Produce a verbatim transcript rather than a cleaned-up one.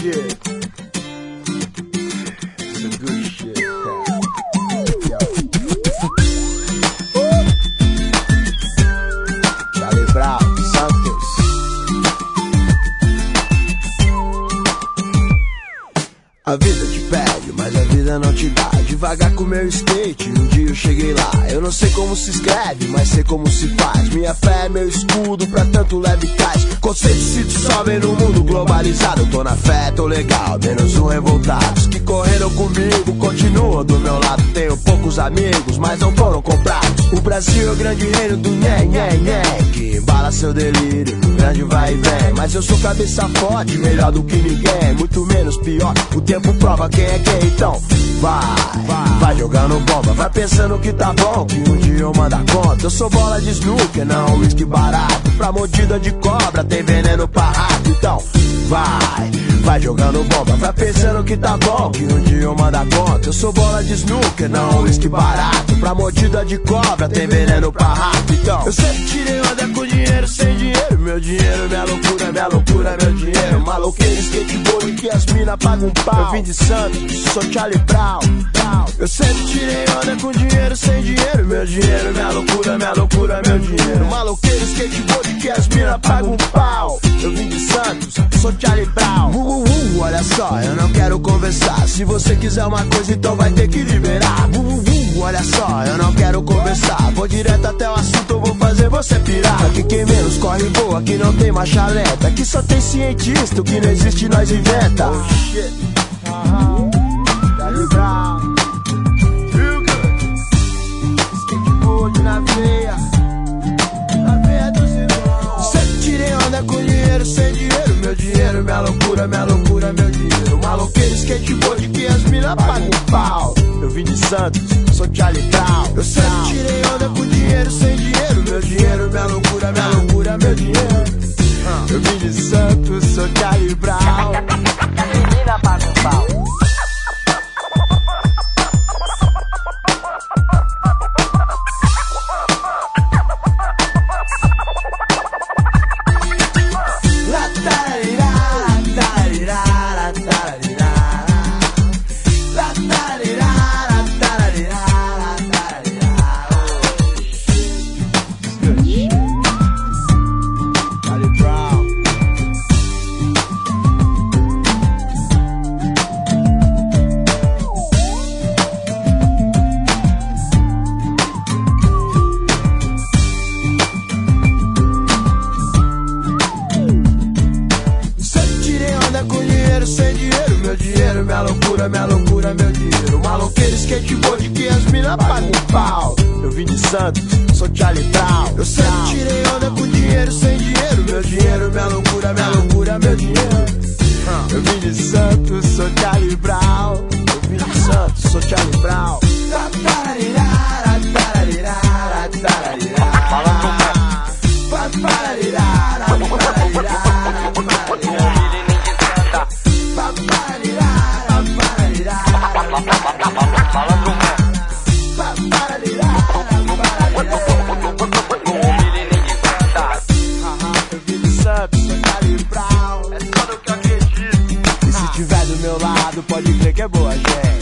shit. Some good shit. Yo. Charlie Brown, Santos. A vida te pede, mas a vida não te dá. Devagar com meu skate, um dia eu cheguei lá. Eu não sei como se escreve, mas sei como se faz. Minha fé é meu escudo pra tanto leve cais. Conceitos se sobem no mundo globalizado. Tô na fé, tô legal, menos um revoltados que correram comigo, continuam do meu lado. Tenho poucos amigos, mas não foram comprados. O Brasil é o grande reino do nhé, nhé, nhé, que embala seu delírio, grande vai e vem. Mas eu sou cabeça forte, melhor do que ninguém, muito menos pior. O tempo prova quem é quem, então vai, vai, vai jogando bomba, vai pensando que tá bom, que um dia eu mando a conta. Eu sou bola de snooker, não whisky barato. Pra mordida de cobra tem veneno pra rato, então vai, vai jogando bomba, vai pensando que tá bom, que um dia eu mando a conta. Eu sou bola de snooker, não whisky barato. Pra mordida de cobra tem veneno pra rato, então eu sempre tirei onda com dinheiro, sem dinheiro. Meu dinheiro, minha loucura, minha loucura, meu dinheiro. Maloqueiro, skateboard que as mina pagam um pau. Eu vim de Santos, sou Charlie Brown. Eu sempre tirei onda com dinheiro, sem dinheiro. Meu dinheiro, minha loucura, minha loucura, meu dinheiro. Maloqueiro, skateboard que as mina pagam um pau. Eu vim de Santos, sou Charlie Brown. Uh, uh, uh, olha só, eu não quero conversar. Se você quiser uma coisa, então vai ter que liberar. Uh, uh, uh, olha só, eu não quero conversar. Vou direto até o assunto, eu vou fazer você pirar. Aqui quem menos corre voa, aqui não tem marcha lenta. Aqui só tem cientista, o que não existe nós inventa. Oh shit, uh-huh. Charlie Brown, feel good. Skateboard na veia, na veia dos irmãos. Sempre tirei onda com dinheiro, sem dinheiro. Meu dinheiro, minha loucura, minha loucura, meu dinheiro. Maloqueiro, skateboard que as mina pagam um pau. Eu vim de Santos, sou Charlie Brown. Eu sempre tirei onda com dinheiro, sem dinheiro. Meu dinheiro, minha loucura, minha loucura, meu dinheiro. Eu vim de Santos, sou Charlie Brown. Menina paga um pau. Minha loucura, meu dinheiro. Maloqueiro, skateboard que as mina pagam um pau. Eu vim de Santos, sou Charlie Brown. Eu sempre tirei onda com dinheiro, sem dinheiro. Meu dinheiro, minha loucura, minha loucura, meu dinheiro. Eu vim de Santos, sou Charlie Brown. Eu vim de Santos, sou Charlie Brown. Pode crer que é boa, gente.